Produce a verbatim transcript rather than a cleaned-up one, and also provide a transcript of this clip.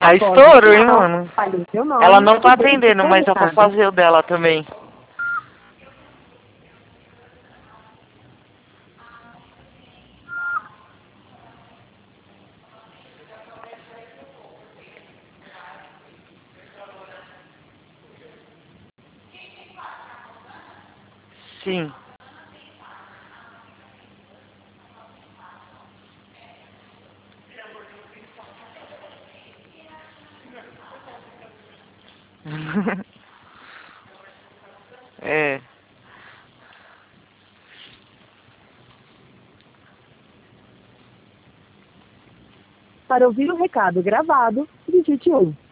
Ah, estouro, hein, mano? Fale o seu nome. Ela não tá e deixe atendendo, seu mas eu vou recado. fazer o dela também. Sim. É. Para ouvir o recado gravado, digite um.